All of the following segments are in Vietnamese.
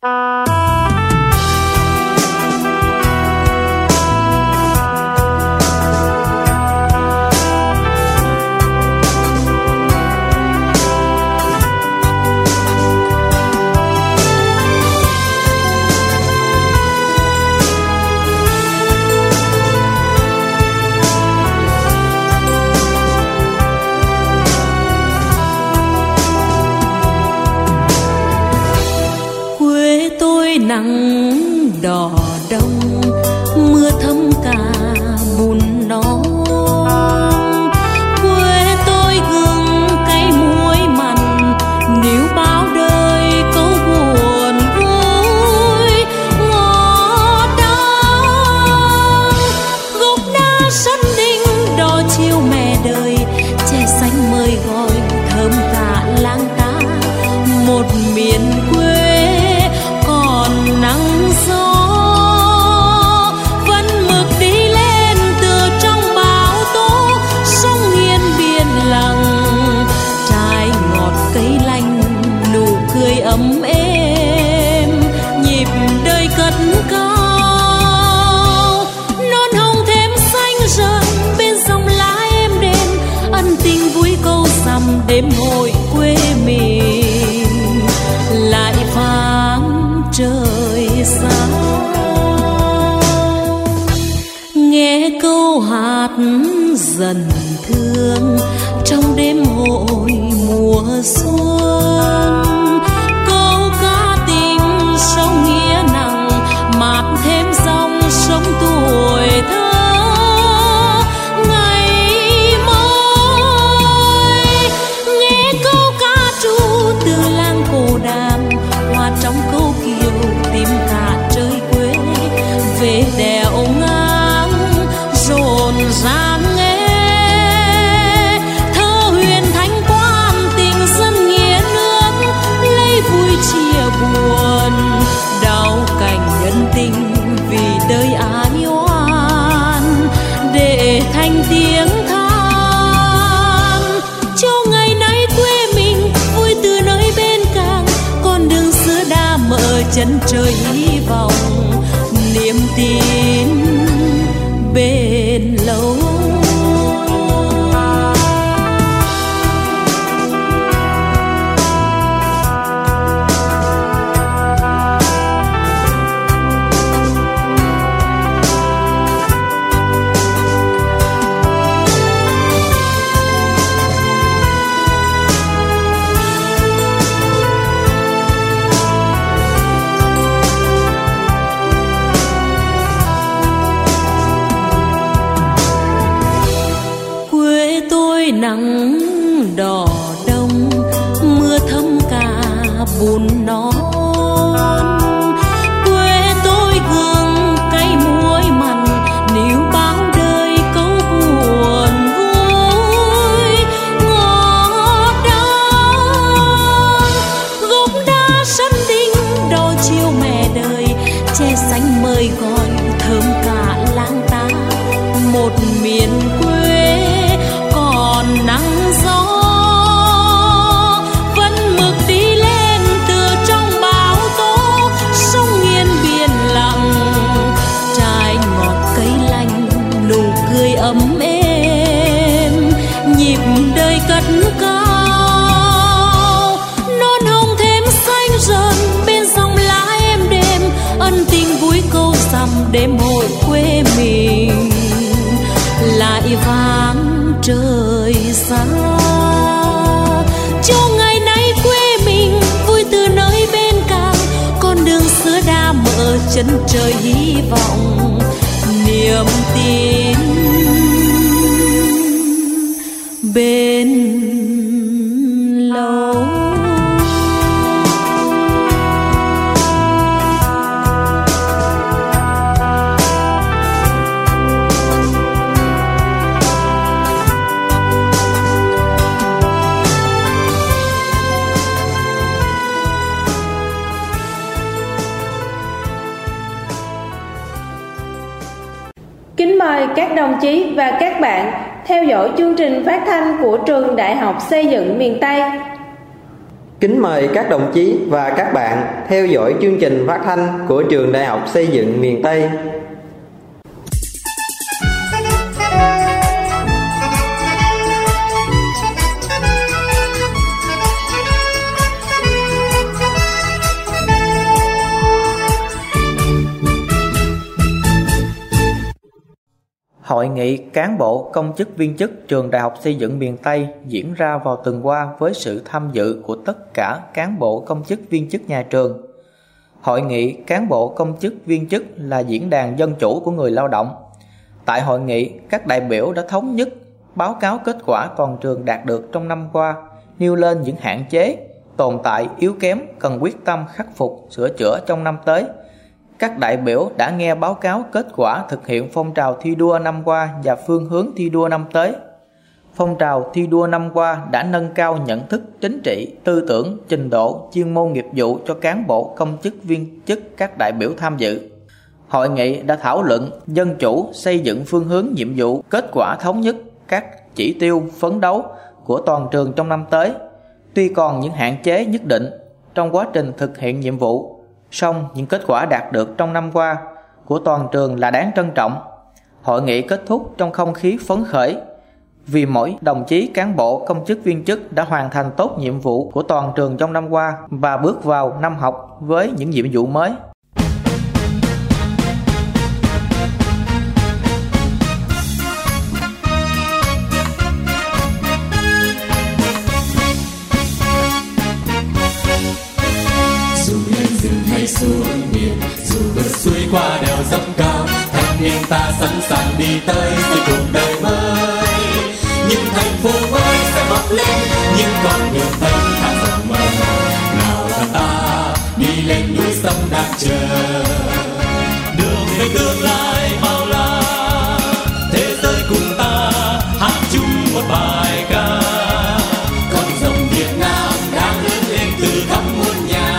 Nắng đỏ đông, mưa thấm cả bùn non. Quê tôi gừng cay muối mặn, níu bao đời câu buồn vui ngọt đắng. Gốc đa sân đinh đỏ chiều mẹ đời, che xanh mời gọi thơm cả làng ta. Một miền quê nắng gió vẫn mực đi lên từ trong bão tố, sông hiên biển lặng, trái ngọt cây lành, nụ cười ấm êm, nhịp đời cất cao. Non hồng thêm xanh rợn bên dòng lá êm đềm, ân tình vui câu rằm đêm hội quê mình lại vang trời xa. Nghe câu hát dần thương trong đêm hội mùa xuân, câu ca tình sâu nghĩa nặng, mạt thêm dòng sông tuổi thơ. Ngày mới nghe câu ca ru từ làng cổ đàm, hòa trong câu kiều tìm cả trời quê. Về đèo ngang rộn ràng nghe thơ huyền thanh quan, tình dân nghĩa nước lấy vui chia buồn, đau cảnh nhân tình vì đời ái oan để thành tiếng than. Cho ngày nay quê mình vui từ nơi bên càng, con đường xưa đã mở chân trời hy vọng, niềm tin bền lâu. Nắng đỏ đông, mưa thấm cả bùn non. Quê tôi gừng cay muối mặn, níu bao đời câu buồn vui ngọt đắng. Gốc đa sân đinh đỏ chiều mẹ đời, che xanh mời gọi thơm cả làng ta. Một miền quê nắng gió vẫn mực đi lên từ trong bão tố, sông nghiêng biển lặng, trái ngọt cây lành, nụ cười ấm êm, nhịp đời cất cao. Non hồng thêm xanh rợn bên dòng lá êm đềm, ân tình vui câu rằm đêm hội quê mình lại vang trời xa. Cho ngày nay quê mình vui từ nơi bên càng, con đường xưa đã mở chân trời hy vọng, niềm tin bền lâu. Kính mời các đồng chí và các bạn theo dõi chương trình phát thanh của Trường Đại học Xây dựng miền Tây. Kính mời các đồng chí và các bạn theo dõi chương trình phát thanh của Trường Đại học Xây dựng miền Tây. Hội nghị cán bộ công chức viên chức Trường Đại học Xây dựng miền Tây diễn ra vào tuần qua với sự tham dự của tất cả cán bộ công chức viên chức nhà trường. Hội nghị cán bộ công chức viên chức là diễn đàn dân chủ của người lao động. Tại hội nghị, các đại biểu đã thống nhất báo cáo kết quả toàn trường đạt được trong năm qua, nêu lên những hạn chế, tồn tại yếu kém cần quyết tâm khắc phục, sửa chữa trong năm tới. Các đại biểu đã nghe báo cáo kết quả thực hiện phong trào thi đua năm qua và phương hướng thi đua năm tới. Phong trào thi đua năm qua đã nâng cao nhận thức chính trị, tư tưởng, trình độ, chuyên môn nghiệp vụ cho cán bộ công chức viên chức các đại biểu tham dự. Hội nghị đã thảo luận dân chủ, xây dựng phương hướng nhiệm vụ, kết quả thống nhất các chỉ tiêu phấn đấu của toàn trường trong năm tới. Tuy còn những hạn chế nhất định trong quá trình thực hiện nhiệm vụ, song những kết quả đạt được trong năm qua của toàn trường là đáng trân trọng. Hội nghị kết thúc trong không khí phấn khởi vì mỗi đồng chí cán bộ công chức viên chức đã hoàn thành tốt nhiệm vụ của toàn trường trong năm qua và bước vào năm học với những nhiệm vụ mới. Xuống biển, dù vượt suối qua đèo dốc cao, thanh niên ta sẵn sàng đi tới xây cuộc đời mới. Những thành phố mới sẽ mọc lên, những con đường thanh thản rộng mở. Nào là ta đi lên núi sông đang chờ, đường về tương lai bao la. Thế giới cùng ta hát chung một bài ca. Con rồng Việt Nam đang lớn lên từ khắp muôn nhà.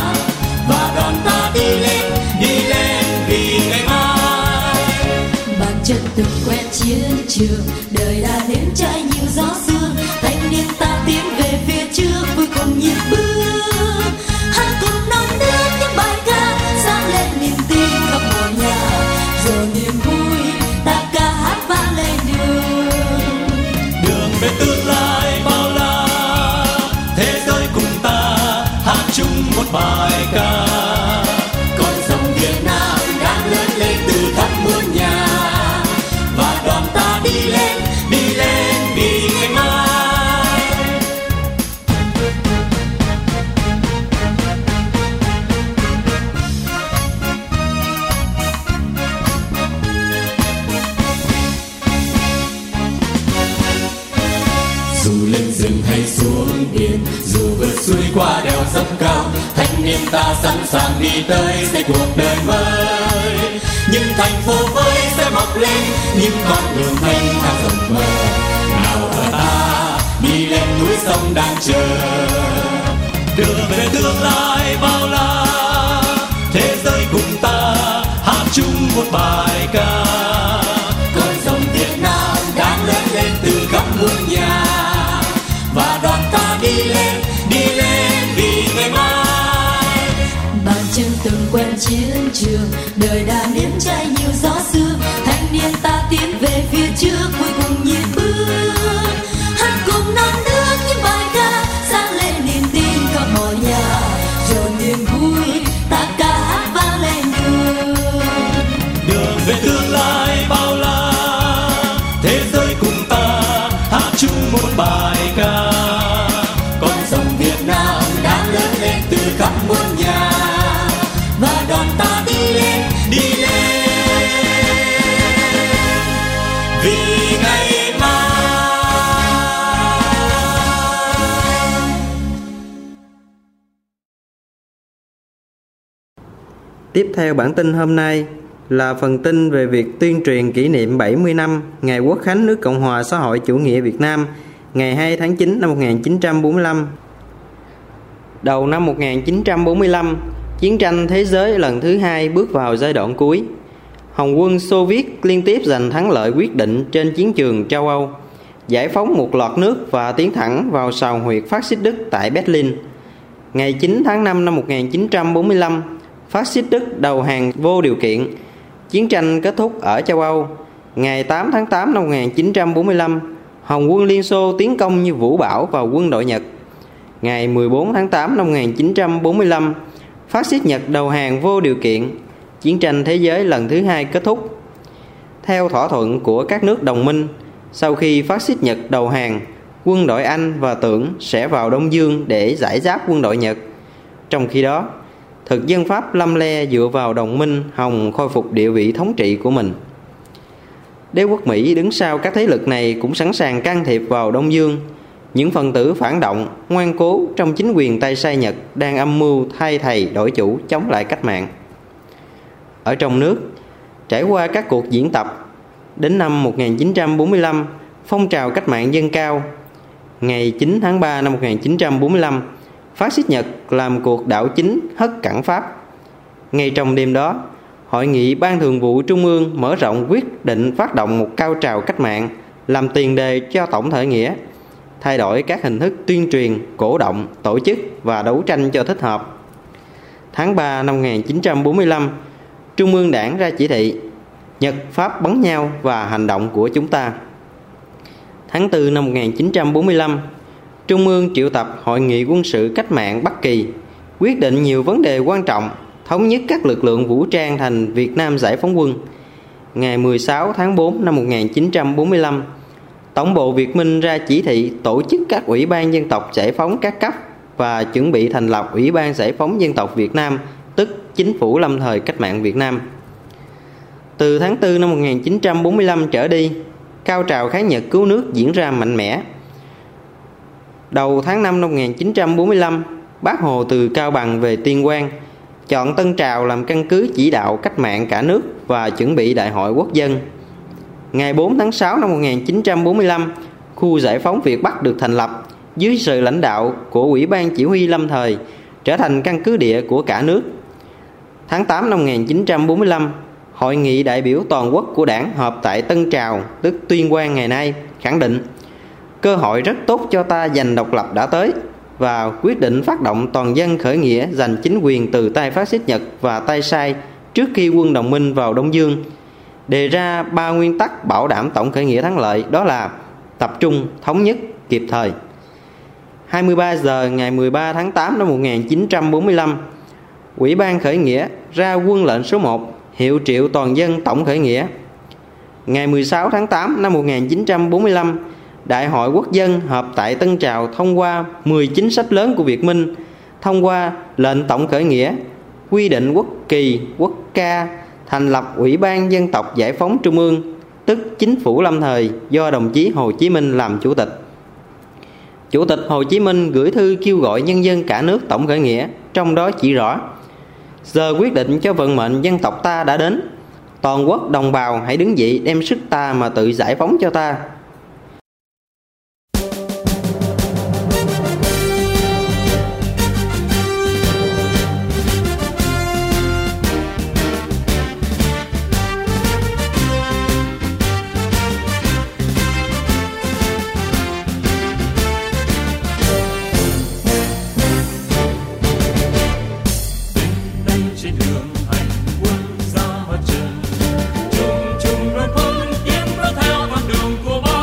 Từng quen chiến trường, đời đã nếm trải nhiều gió sương. Thanh niên ta tiến về phía trước, vui cùng nhịp bước. Hát cùng non nước những bài ca, sáng lên niềm tin khắp mọi nhà. Giờ niềm vui ta ca hát vang lên đường. Đường về tương lai bao la, thế giới cùng ta hát chung một bài ca. Con rồng Việt Nam đang lớn lên từ khắp muôn nhà. Đi lên vì ngày mai. Dù lên rừng hay xuống biển, dù vượt suối qua đèo dốc cao, thanh niên ta sẵn sàng đi tới xây cuộc đời mới. Những thành phố mới sẽ mọc lên, những con đường thanh thang rộng mở. Nào là ta đi lên núi sông đang chờ, đường về tương lai bao la. Thế giới cùng ta hát chung một bài ca. Con rồng Việt Nam đang lớn lên từ khắp muôn nhà. Và đoàn ta đi lên vì ngày mai. Bàn chân từng quen chiến trường, đời đã nếm trải nhiều gió sương. Thanh niên ta tiến về phía trước, vui cùng nhịp bước. Hát cùng non nước những bài ca, sáng lên niềm tin khắp mọi nhà. Rồi niềm vui ta ca hát vang lên đường. Đường về tương lai bao la, thế giới cùng ta hát chung một bài ca. Con rồng Việt Nam đang lớn lên từ khắp muôn nhà. Và đoàn ta đi lên vì ngày mai. Tiếp theo bản tin hôm nay là phần tin về việc tuyên truyền kỷ niệm 70 năm Ngày Quốc khánh nước Cộng hòa xã hội chủ nghĩa Việt Nam ngày 2 tháng 9 năm 1945. Đầu năm 1945, chiến tranh thế giới lần thứ hai bước vào giai đoạn cuối. Hồng quân Xô Viết liên tiếp giành thắng lợi quyết định trên chiến trường châu Âu, giải phóng một loạt nước và tiến thẳng vào sào huyệt phát xít Đức tại Berlin. Ngày 9 tháng 5 năm 1945, phát xít Đức đầu hàng vô điều kiện. Chiến tranh kết thúc ở châu Âu. Ngày 8 tháng 8 năm 1945, Hồng quân Liên Xô tiến công như vũ bão vào quân đội Nhật. Ngày 14 tháng 8 năm 1945, phát xít Nhật đầu hàng vô điều kiện. Chiến tranh thế giới lần thứ hai kết thúc. Theo thỏa thuận của các nước đồng minh, sau khi phát xít Nhật đầu hàng, quân đội Anh và Tưởng sẽ vào Đông Dương để giải giáp quân đội Nhật. Trong khi đó, thực dân Pháp lăm le dựa vào đồng minh Hồng khôi phục địa vị thống trị của mình. Đế quốc Mỹ đứng sau các thế lực này cũng sẵn sàng can thiệp vào Đông Dương. Những phần tử phản động, ngoan cố trong chính quyền tay sai Nhật đang âm mưu thay thầy đổi chủ chống lại cách mạng. Ở trong nước, trải qua các cuộc diễn tập, đến năm 1945, phong trào cách mạng dâng cao. Ngày 9 tháng 3 năm 1945, phát xít Nhật làm cuộc đảo chính hất cẳng Pháp. Ngay trong đêm đó, Hội nghị Ban Thường vụ Trung ương mở rộng quyết định phát động một cao trào cách mạng làm tiền đề cho tổng khởi nghĩa, thay đổi các hình thức tuyên truyền, cổ động, tổ chức và đấu tranh cho thích hợp. Tháng 3 năm 1945, Trung ương Đảng ra chỉ thị Nhật Pháp bắn nhau và hành động của chúng ta. Tháng 4 năm 1945, Trung ương triệu tập Hội nghị quân sự cách mạng Bắc Kỳ, quyết định nhiều vấn đề quan trọng, thống nhất các lực lượng vũ trang thành Việt Nam Giải phóng quân. Ngày 16 tháng 4 năm 1945, Tổng bộ Việt Minh ra chỉ thị tổ chức các ủy ban dân tộc giải phóng các cấp và chuẩn bị thành lập Ủy ban Giải phóng dân tộc Việt Nam, tức Chính phủ lâm thời cách mạng Việt Nam. Từ tháng 4 năm 1945 trở đi, cao trào kháng Nhật cứu nước diễn ra mạnh mẽ. Đầu tháng 5 năm 1945, Bác Hồ từ Cao Bằng về Tuyên Quang, chọn Tân Trào làm căn cứ chỉ đạo cách mạng cả nước và chuẩn bị Đại hội Quốc dân. Ngày 4 tháng 6 năm 1945, khu giải phóng Việt Bắc được thành lập dưới sự lãnh đạo của Ủy ban Chỉ huy lâm thời, trở thành căn cứ địa của cả nước. Tháng 8 năm 1945, Hội nghị đại biểu toàn quốc của Đảng họp tại Tân Trào, tức Tuyên Quang ngày nay, khẳng định cơ hội rất tốt cho ta giành độc lập đã tới và quyết định phát động toàn dân khởi nghĩa giành chính quyền từ tay phát xít Nhật và tay sai trước khi quân đồng minh vào Đông Dương. Đề ra 3 nguyên tắc bảo đảm tổng khởi nghĩa thắng lợi, đó là tập trung, thống nhất, kịp thời. 23 giờ ngày 13 tháng 8 năm 1945, Ủy ban khởi nghĩa ra quân lệnh số 1 hiệu triệu toàn dân tổng khởi nghĩa. Ngày 16 tháng 8 năm 1945, Đại hội Quốc dân họp tại Tân Trào thông qua 10 chính sách lớn của Việt Minh, thông qua lệnh tổng khởi nghĩa, quy định quốc kỳ, quốc ca, thành lập Ủy ban Dân tộc Giải phóng Trung ương, tức Chính phủ lâm thời do đồng chí Hồ Chí Minh làm chủ tịch. Chủ tịch Hồ Chí Minh gửi thư kêu gọi nhân dân cả nước tổng khởi nghĩa, trong đó chỉ rõ: giờ quyết định cho vận mệnh dân tộc ta đã đến, toàn quốc đồng bào hãy đứng dậy đem sức ta mà tự giải phóng cho ta. Chung chung đôi quân tiến bước theo con đường của bác.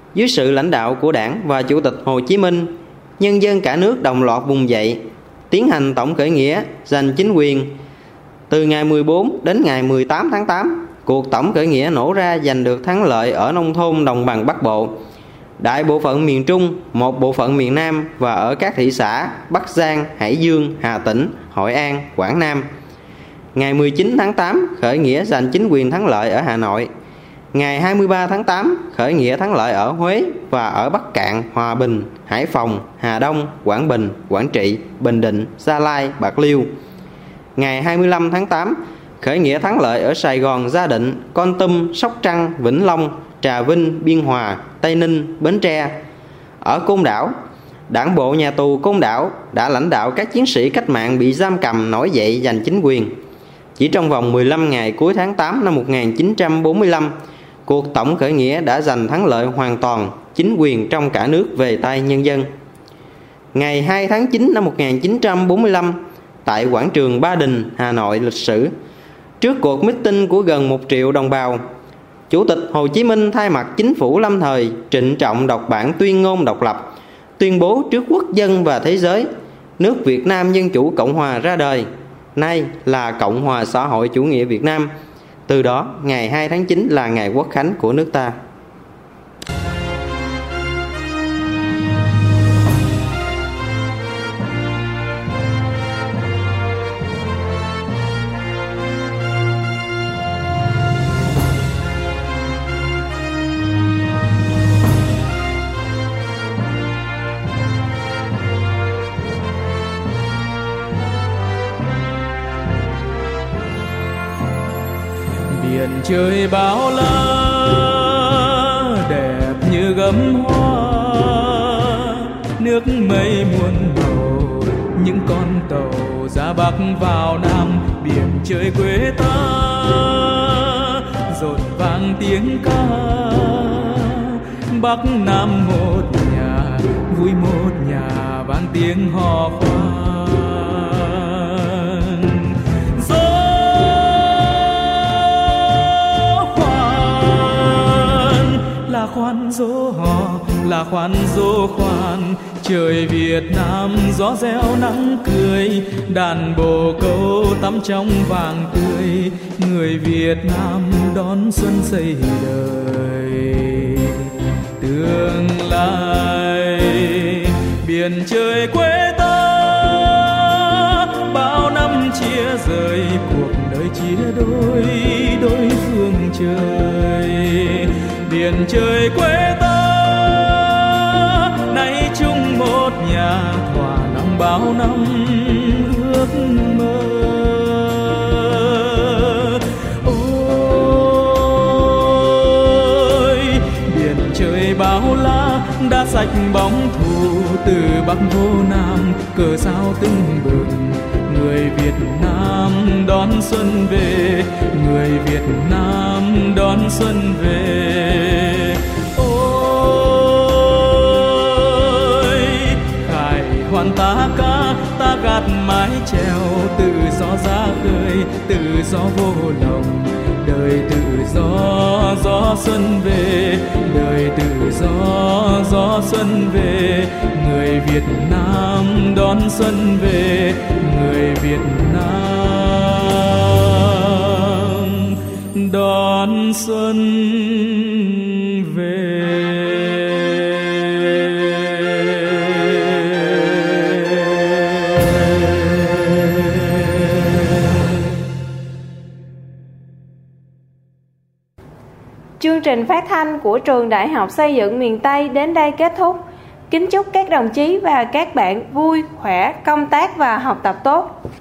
Dưới sự lãnh đạo của Đảng và Chủ tịch Hồ Chí Minh, nhân dân cả nước đồng loạt vùng dậy, tiến hành tổng khởi nghĩa giành chính quyền. Từ ngày 14 đến ngày 18 tháng 8, cuộc tổng khởi nghĩa nổ ra giành được thắng lợi ở nông thôn đồng bằng Bắc Bộ, đại bộ phận miền Trung, một bộ phận miền Nam và ở các thị xã Bắc Giang, Hải Dương, Hà Tĩnh, Hội An, Quảng Nam. Ngày 19 tháng 8, khởi nghĩa giành chính quyền thắng lợi ở Hà Nội. Ngày 23 tháng 8, khởi nghĩa thắng lợi ở Huế và ở Bắc Cạn, Hòa Bình, Hải Phòng, Hà Đông, Quảng Bình, Quảng Trị, Bình Định, Gia Lai, Bạc Liêu. Ngày 25 tháng 8, khởi nghĩa thắng lợi ở Sài Gòn, Gia Định, Kon Tum, Sóc Trăng, Vĩnh Long, Trà Vinh, Biên Hòa, Tây Ninh, Bến Tre. Ở Côn Đảo, Đảng bộ nhà tù Côn Đảo đã lãnh đạo các chiến sĩ cách mạng bị giam cầm nổi dậy giành chính quyền. Chỉ trong vòng 15 ngày cuối tháng 8 năm 1945, cuộc tổng khởi nghĩa đã giành thắng lợi hoàn toàn, chính quyền trong cả nước về tay nhân dân. Ngày 2 tháng 9 năm 1945, tại quảng trường Ba Đình, Hà Nội lịch sử, trước cuộc meeting của gần 1 triệu đồng bào, Chủ tịch Hồ Chí Minh thay mặt chính phủ lâm thời trịnh trọng đọc bản tuyên ngôn độc lập, tuyên bố trước quốc dân và thế giới, nước Việt Nam Dân Chủ Cộng Hòa ra đời, nay là Cộng hòa xã hội chủ nghĩa Việt Nam. Từ đó, ngày 2 tháng 9 là ngày quốc khánh của nước ta. Biển trời bao la đẹp như gấm hoa, nước mây muôn màu, những con tàu ra Bắc vào Nam. Biển trời quê ta rộn vang tiếng ca, Bắc Nam một nhà, vui một nhà, vang tiếng hò khoan. Khoan dỗ hò là khoan dỗ khoan, trời Việt Nam gió reo nắng cười, đàn bồ câu tắm trong vàng tươi, người Việt Nam đón xuân xây đời tương lai. Biển trời quê ta bao năm chia rời, cuộc đời chia đôi đôi phương trời. Biển trời quê ta nay chung một nhà, thỏa lòng bao năm ước mơ. Ôi biển trời bao la đã sạch bóng thù, từ Bắc vô Nam cờ sao tưng bừng, người Việt Nam đón xuân về, người Việt Nam đón xuân về. Ôi khải hoàn ta ca, ta gạt mái chèo, tự do ra khơi, tự do vô lòng, đời tự do gió xuân về, đời tự do gió xuân về, người Việt Nam đón xuân về, người Việt Nam đón xuân về. Chương trình phát thanh của Trường Đại học Xây dựng miền Tây đến đây kết thúc. Kính chúc các đồng chí và các bạn vui, khỏe, công tác và học tập tốt.